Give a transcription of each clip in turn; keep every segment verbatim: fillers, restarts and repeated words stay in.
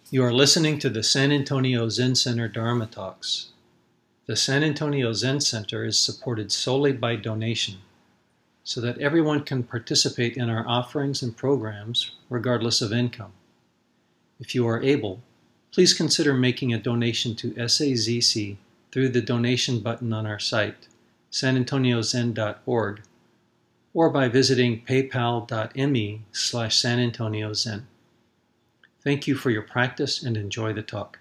You are listening to the San Antonio Zen Center Dharma Talks. The San Antonio Zen Center is supported solely by donation, so that everyone can participate in our offerings and programs regardless of income. If you are able, please consider making a donation to S A Z C through the donation button on our site, san antonio zen dot org, or by visiting paypal.me slash San Antonio Zen. Thank you for your practice and enjoy the talk.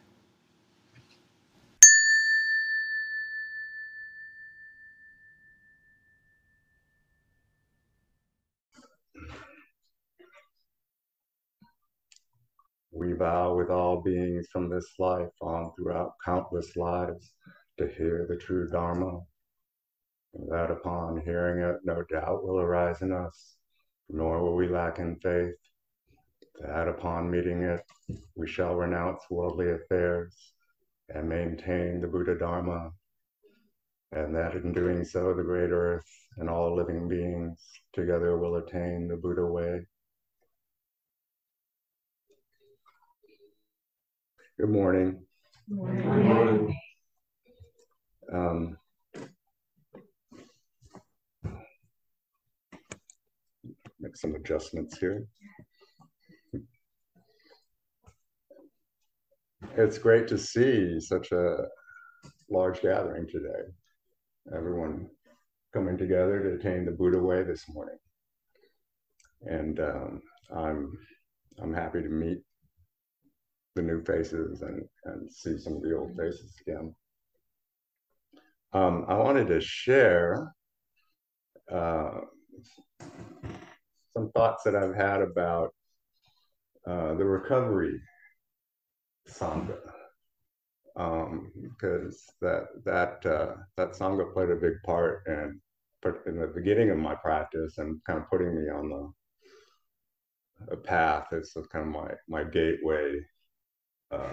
We vow with all beings from this life on throughout countless lives to hear the true Dharma, and that upon hearing it, no doubt will arise in us, nor will we lack in faith, that upon meeting it, we shall renounce worldly affairs and maintain the Buddha Dharma, and that in doing so, the great earth and all living beings together will attain the Buddha way. Good morning. Good morning. Um, make some adjustments here. It's great to see such a large gathering today. Everyone coming together to attain the Buddha way this morning. And um, I'm, I'm happy to meet the new faces and, and see some of the old faces again. Um, I wanted to share uh, some thoughts that I've had about uh, the recovery Sangha. Um, because that that uh, that Sangha played a big part in, in the beginning of my practice and kind of putting me on the a path. It's kind of my my gateway uh,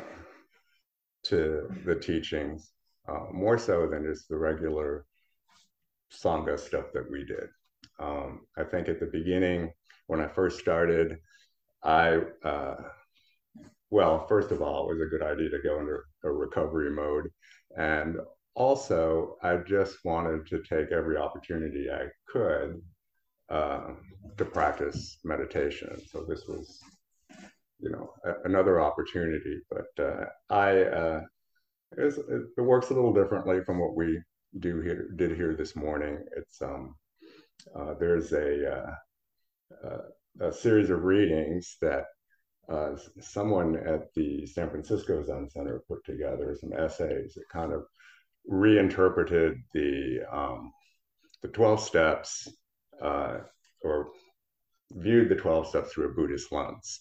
to the teachings, uh, more so than just the regular Sangha stuff that we did. Um, I think at the beginning, when I first started, I uh, well, first of all, it was a good idea to go into a recovery mode, and also I just wanted to take every opportunity I could uh, to practice meditation. So this was, you know, a, another opportunity. But uh, I, uh, it, was, it, it works a little differently from what we do here, did here this morning. It's um, uh, there's a, uh, uh, a series of readings that uh, someone at the San Francisco Zen Center put together, some essays that kind of reinterpreted the um, the twelve steps uh, or viewed the twelve steps through a Buddhist lens.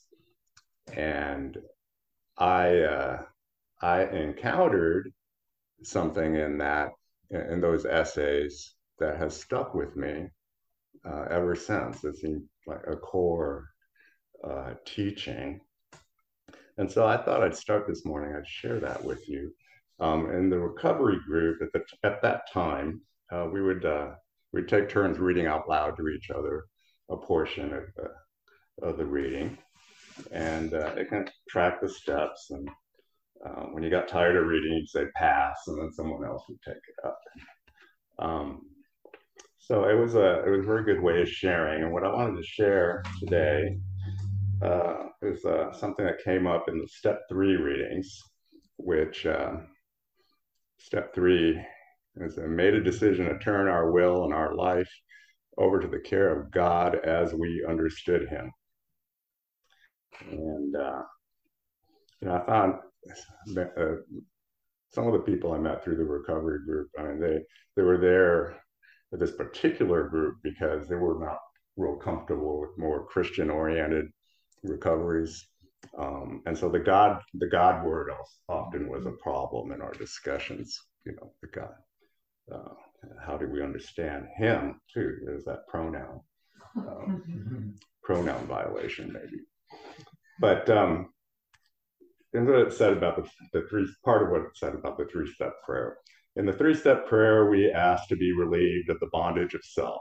And I uh, I encountered something in that in those essays that has stuck with me uh, ever since. It seemed like a core uh, teaching. And so I thought I'd start this morning, I'd share that with you. Um, in the recovery group at, the, at that time, uh, we would uh, we'd take turns reading out loud to each other a portion of, uh, of the reading. And uh, it kind of track the steps. And uh, when you got tired of reading, you'd say pass, and then someone else would take it up. Um, so it was a it was a very good way of sharing. And what I wanted to share today uh, is uh, something that came up in the step three readings, which uh, step three is uh, made a decision to turn our will and our life over to the care of God as we understood him. And uh, you know, I found uh, some of the people I met through the recovery group, I mean, they they were there with this particular group because they were not real comfortable with more Christian-oriented recoveries, um, and so the God the God word often was a problem in our discussions. You know, the God. Uh, how do we understand him too? There's that pronoun um, pronoun violation maybe, but. Um, And what it said about the, the three, part of what it said about the three-step prayer. In the three-step prayer, we ask to be relieved of the bondage of self.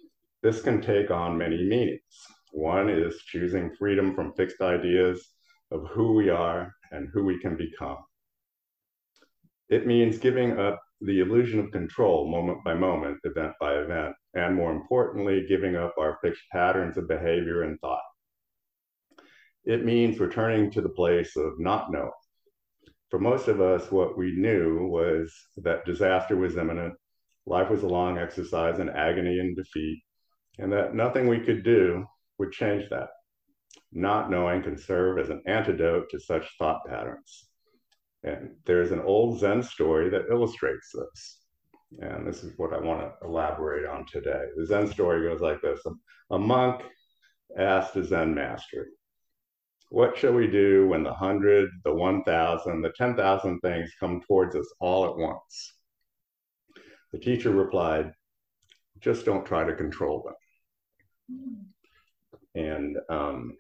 This can take on many meanings. One is choosing freedom from fixed ideas of who we are and who we can become. It means giving up the illusion of control moment by moment, event by event, and more importantly, giving up our fixed patterns of behavior and thought. It means returning to the place of not knowing. For most of us, what we knew was that disaster was imminent, life was a long exercise in agony and defeat, and that nothing we could do would change that. Not knowing can serve as an antidote to such thought patterns. And there's an old Zen story that illustrates this. And this is what I want to elaborate on today. The Zen story goes like this. A monk asked a Zen master, "What shall we do when the hundred, the one thousand, the ten thousand things come towards us all at once?" The teacher replied, "Just don't try to control them." And um,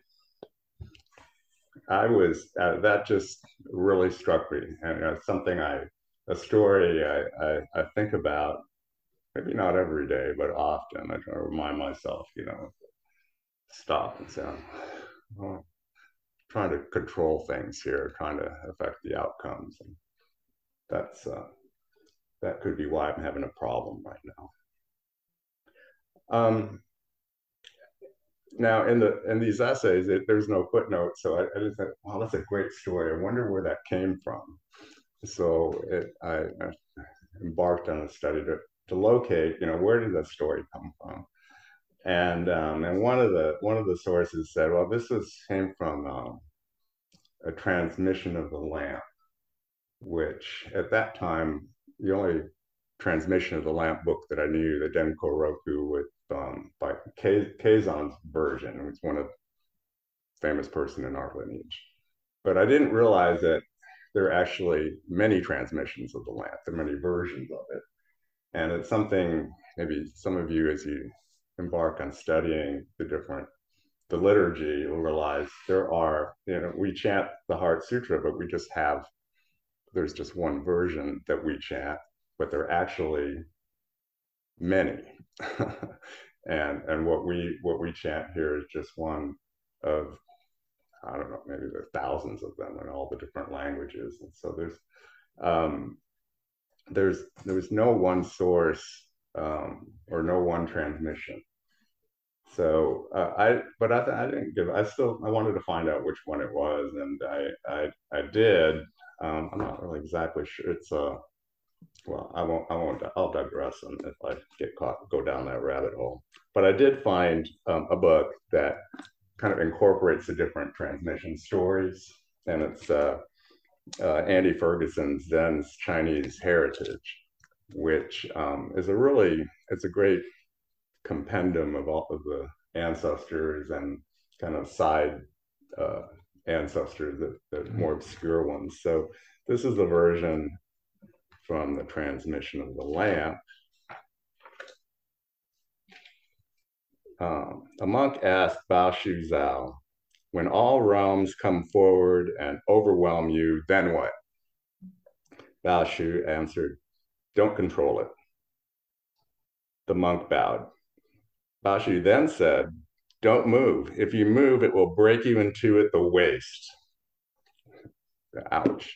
I was, uh, that just really struck me. And it's something I, a story I, I, I think about, maybe not every day, but often. I try to remind myself, you know, stop and say, oh, trying to control things here, trying to affect the outcomes. And that's, uh, that could be why I'm having a problem right now. Um, Now, in the in these essays, it, there's no footnote, so I, I just thought, wow, that's a great story. I wonder where that came from. So it, I, I embarked on a study to to locate, you know, where did that story come from? And um, and one of the one of the sources said, well, this was came from um, a transmission of the lamp, which at that time the only transmission of the lamp book that I knew, the Denko Roku with um, by Keizan's version, who's one of the famous person in our lineage. But I didn't realize that there are actually many transmissions of the lamp, there are many versions of it. And it's something maybe some of you, as you embark on studying the different, the liturgy, will realize there are, you know, we chant the Heart Sutra, but we just have, there's just one version that we chant, but there are actually many. and and what we what we chant here is just one of, I don't know, maybe there are thousands of them in all the different languages. And so there's um, there's there's no one source um, or no one transmission. So uh, I but I, I didn't give I still I wanted to find out which one it was, and I I I did. Um, I'm not really exactly sure. It's a uh, well, I won't, I won't, I'll digress and if I get caught, go down that rabbit hole. But I did find um, a book that kind of incorporates the different transmission stories. And it's uh, uh, Andy Ferguson's Zen's Chinese Heritage, which um, is a really, it's a great compendium of all of the ancestors and kind of side uh, ancestors, the, the more obscure ones. So this is the version from the transmission of the lamp. Um, a monk asked Bao Shu Zhao, "When all realms come forward and overwhelm you, then what?" Bao Shu answered, "Don't control it." The monk bowed. Bao Shu then said, "Don't move. If you move, it will break you in two at the waist." Ouch.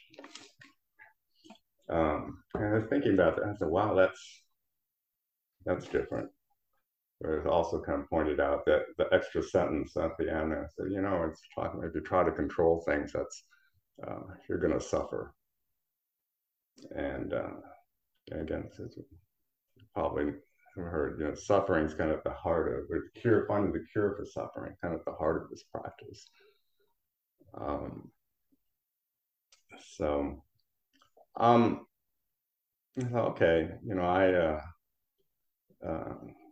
Um, and I was thinking about that. I said, wow, that's that's different. But it also kind of pointed out that the extra sentence at the end, I said, you know, it's talking, if you try to control things, that's, uh, you're going to suffer. And uh, again, it's probably heard, you know, suffering is kind of at the heart of it, cure, finding the cure for suffering, kind of at the heart of this practice. Um, so, um, okay, you know, I, uh, uh,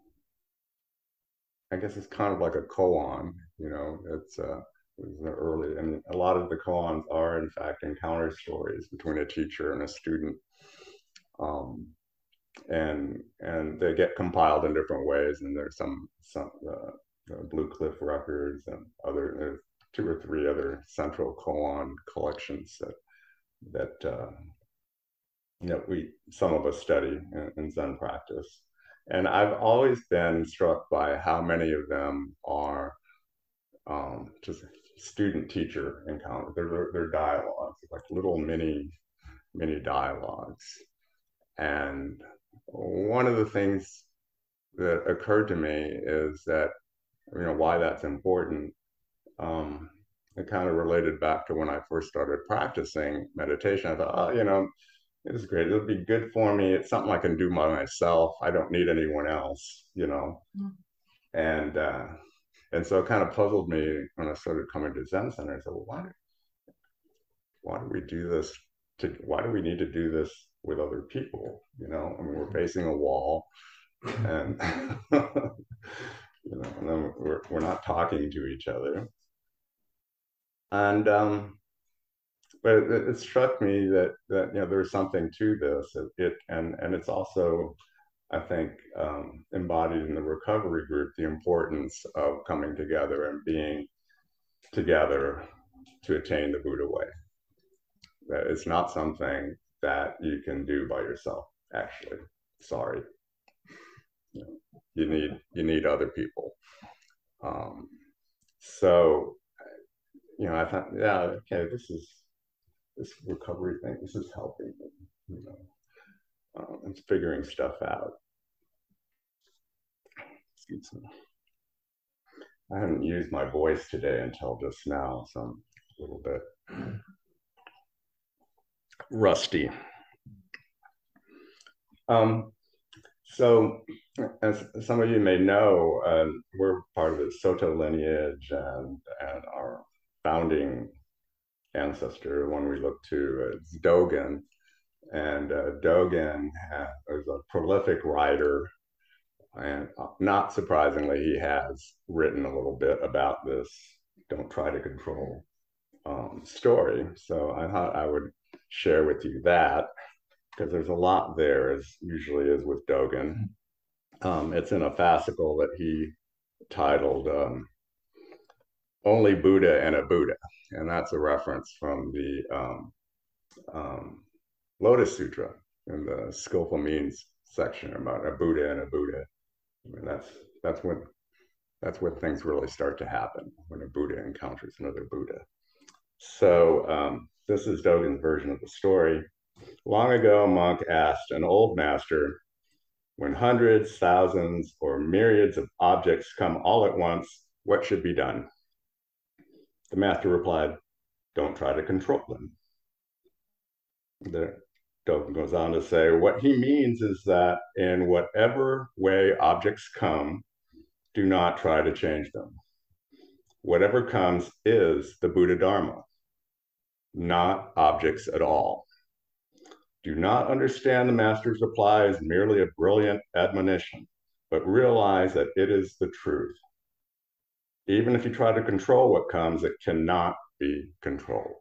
I guess it's kind of like a koan, you know, it's, uh, it's early, and a lot of the koans are in fact encounter stories between a teacher and a student. Um, and and they get compiled in different ways, and there's some, some uh, uh, Blue Cliff Records and other, there's two or three other central koan collections that, that uh, you know, we, some of us study in, in Zen practice. And I've always been struck by how many of them are um, just student-teacher encounter. They're, they're dialogues, like little mini, mini dialogues. And one of the things that occurred to me is that, you know, why that's important. Um, it kind of related back to when I first started practicing meditation. I thought, oh, you know, this is great. It'll be good for me. It's something I can do by myself. I don't need anyone else, you know. Mm. And uh, and so it kind of puzzled me when I started coming to Zen Center. I said, well, why do, why do we do this? To, why do we need to do this with other people? You know, I mean, we're facing a wall, and you know, and then we're we're not talking to each other. And um, but it, it struck me that that you know there's something to this. It, it and and it's also, I think, um, embodied in the recovery group, the importance of coming together and being together to attain the Buddha way. That it's not something that you can do by yourself. Actually, sorry, you know, you need you need other people. Um, so, you know, I thought, yeah, okay, this is this recovery thing. This is helping me. You know, um, it's figuring stuff out. Excuse me. I haven't used my voice today until just now, so I'm a little bit rusty. Um, so, as some of you may know, uh, we're part of the Soto lineage, and, and our founding ancestor, one we look to, is Dogen. And uh, Dogen is a prolific writer, and not surprisingly, he has written a little bit about this "don't try to control" um, story. So I thought I would share with you that, because there's a lot there, as usually is with Dogen. Um, it's in a fascicle that he titled um, "Only Buddha and a Buddha," and that's a reference from the um, um, Lotus Sutra in the Skillful Means section about a Buddha and a Buddha. I mean, that's that's when that's when things really start to happen, when a Buddha encounters another Buddha. So um, this is Dogen's version of the story. Long ago, a monk asked an old master, when hundreds, thousands, or myriads of objects come all at once, what should be done? The master replied, don't try to control them. The Dogen goes on to say, what he means is that in whatever way objects come, do not try to change them. Whatever comes is the Buddha Dharma, not objects at all. Do not understand the master's reply as merely a brilliant admonition, but realize that it is the truth. Even if you try to control what comes, it cannot be controlled.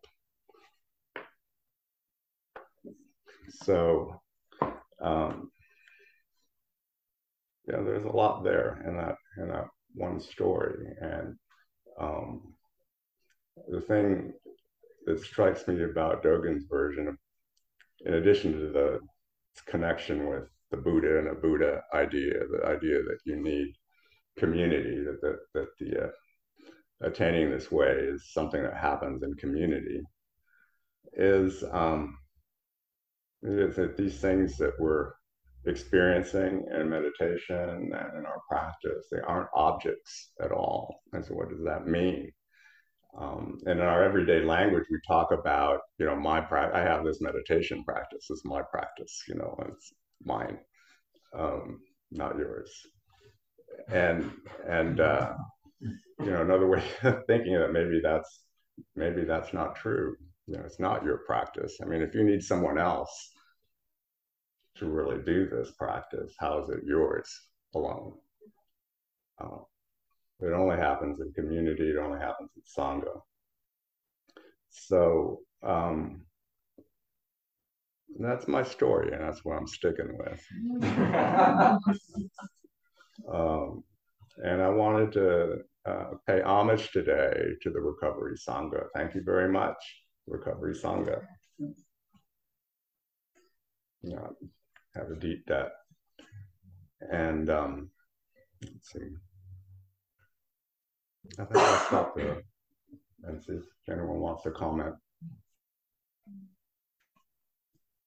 So, um, yeah, there's a lot there in that in that one story, and um, the thing that strikes me about Dogen's version, in addition to the connection with the Buddha and a Buddha idea, the idea that you need community, that that, that the uh, attaining this way is something that happens in community, is um, is that these things that we're experiencing in meditation and in our practice, they aren't objects at all. And so what does that mean? Um, and in our everyday language, we talk about, you know, my practice, I have this meditation practice, it's my practice, you know, it's mine, um, not yours. And, and uh, you know, another way of thinking that maybe that's, maybe that's not true. You know, it's not your practice. I mean, if you need someone else to really do this practice, how is it yours alone? Uh, it only happens in community, it only happens in Sangha. So um, that's my story, and that's what I'm sticking with. um, and I wanted to uh, pay homage today to the Recovery Sangha. Thank you very much, Recovery Sangha. You know, have a deep debt. And um, let's see. I think I'll stop there. and see if anyone wants to comment.